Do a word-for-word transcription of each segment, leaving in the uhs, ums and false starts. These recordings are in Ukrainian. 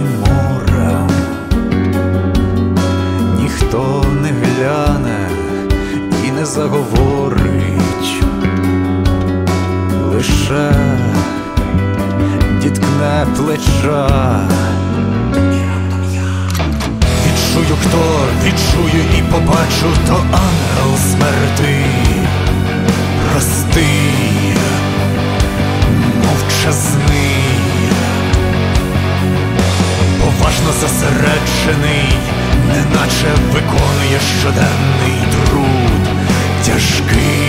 морем, ніхто не гляне і не заговорить, лише діткне плеча. Відчую, хто, відчую і побачу, то ангел смерти, простий, мовчазний, поважно зосереджений, неначе виконує щоденний труд тяжкий.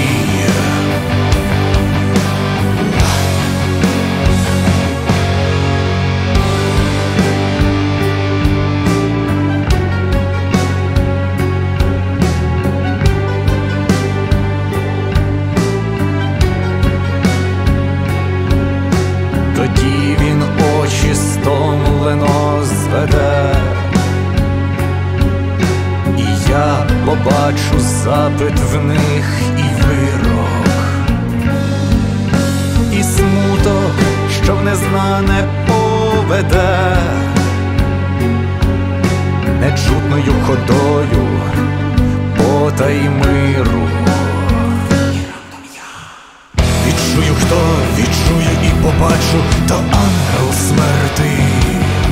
Тоді він очі стомлено зведе, і я побачу запит в них і вирок, і смуток, що в незнане поведе, нечутною ходою потай миру. Відчую, хто, відчую і побачу, то ангел смерти,